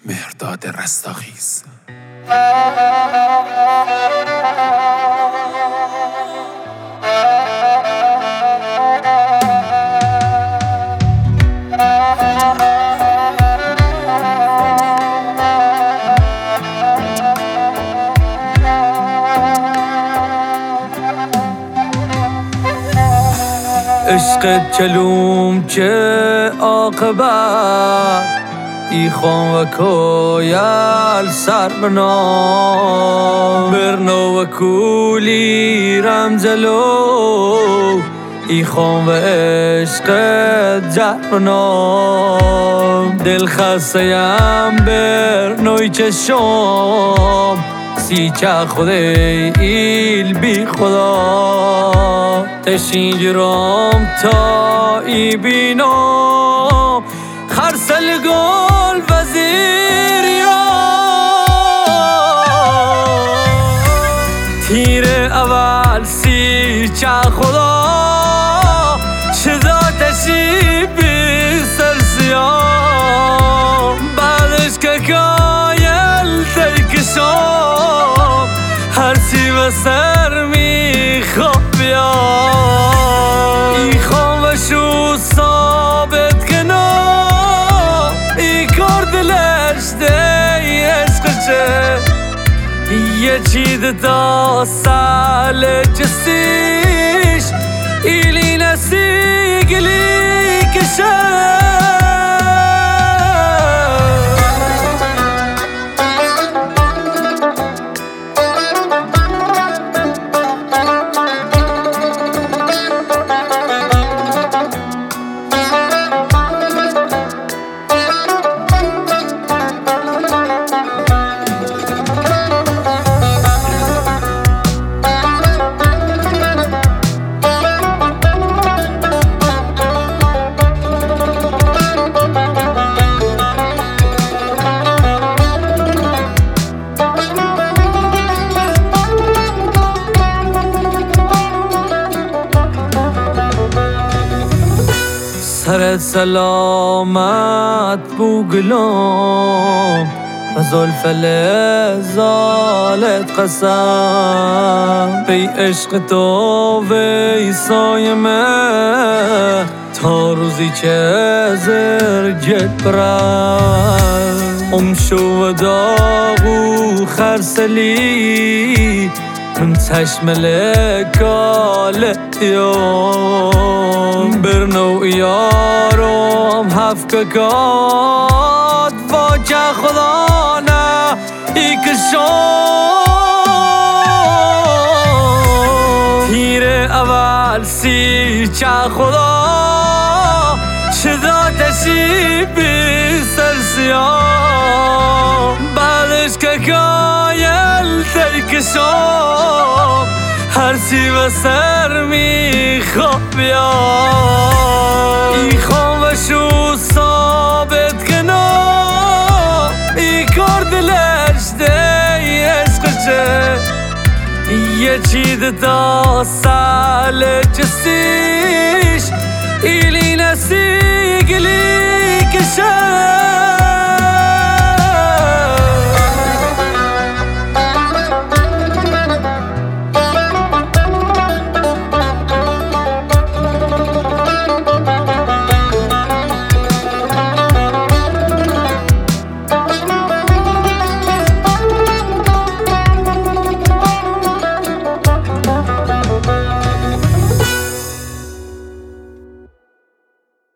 مهرداد رستاخیز. عشق کلوم که عاقبت ایخوان و کویل سر بنا برنو و کولی رمزلو ایخوان و عشق جر بنا دل خستیم برنوی چشم سی چه خوده ایل بی خدا تشین جرام تا ای بینم خرسل گل وزیر یا تیر اول سی چه خدا شدا تشی بی سر سیام بعدش که کایل تیکشم هر سی و سر می خواب بیا ای خوام و شو ثابت کنم ای کار دلش دی عشق چه یه چید تا سال جستیش ایلی نسی گلی کشه سرت سلامت بوگلم و زلف لزالت قسم بی عشق تو وی سایمه تا روزی که زرجت برم شو و داغو خرسلی من چشم لکاله دیام برنو یارم هفککات واجه خدا نه ای کشم تیر اول سی چه خدا شدا تشی بی سر سیام بعدش که کایل تیکشم هر سی و سر می خواب بیا ای خوام و شو ثابت کنم ای کار دلش دی عشق چه یه چید تا سال جستیش ایلی نسی گلی کشه